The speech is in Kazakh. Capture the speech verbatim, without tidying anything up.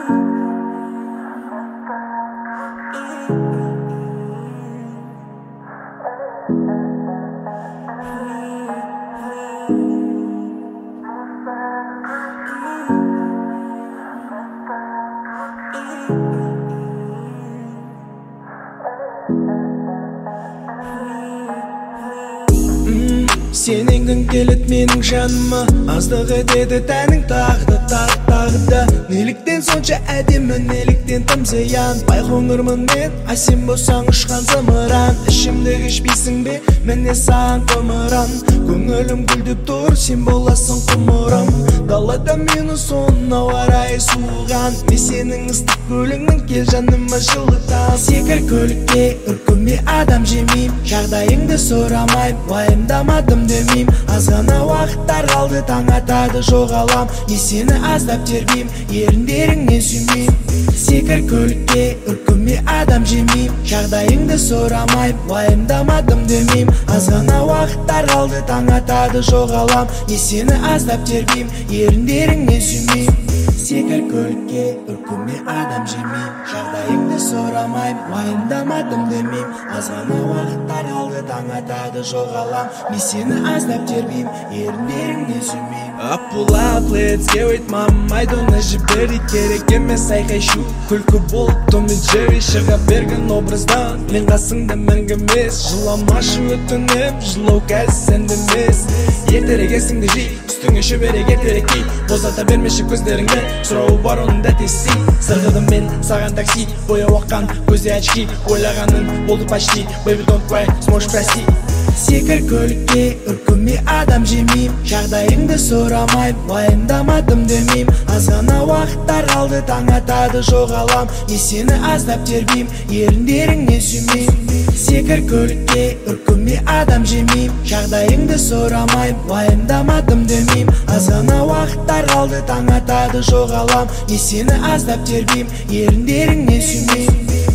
Сенен күн келет менің жаныма, аздық етеді тәнің тағды тағы тағды. Неліктен сонша әдемі, неліктен тым зиян? Байқоңырмын мен, а сен болсаң ұшқан зымыран. Ішімді кешпейсің бе, міне саған қымыран. Көңілім гүлдеп тұр, сен боласың құмырым. Далада мені соның ауа райы суыған. Мен сенің ыстық көліңнің, кел жаныма жылытам. Секір көлікке, үркіме адам жемейм. Жағдайыңды сұрамайм, уайымдамадым демейм. Азғана уақыттар қалды, таң атады жоғалам. Не сені аздап тербейм, еріндеріңнен сүймейм. Секір көлікке, үркіме адам жемейм. Жағдайыңды сұрамайм, уайымдамадым демейм. Азғана уақыттар қалды, таң атады жоғалам. Не сені аздап тербейм, еріндеріңнен сүймейм. Секір көлікке, үркіме адам жемейм. Жағдайыңды сұрамайм, уайымдамадым демейм. Азғана уақыттар қалды, таң атады жоғалам. Мен сені аздап тербейм, еріндеріңнен сүймейм. Up pull up, let's get with mom. Айдоны жібері керек емес айқай-шу. Күлкі болып Том мен Джерри шыға берген образдан. Мен қасыңда мәңгі емес, жыламашы өтінем. Жылау кәз сәнді емес. Ертерек есіңді жи, үстіңе шөберек ертерек ки. Бозата бермеші көздеріңді, сұрауы бар оның да тесі. Сырғыдым мен саған такси, бояу аққан көзде очки. Ойлағаның болды почти, baby don't cry, сможешь прости. Секір көлікке, үркіме адам жемейм. Жағдайыңды сұрамайм, уайымдамадым демейм. Азғана уақыттар қалды, таң атады жоғалам. Не сені аздап тербейм, еріндеріңнен сүймейм. Секір көлікке, үркіме адам жемейм. Жағдайыңды сұрамайм, уайымдамадым демейм. Азғана уақыттар қалды, таң атады жоғалам. Не сені аздап тербейм, еріндеріңнен сүймейм.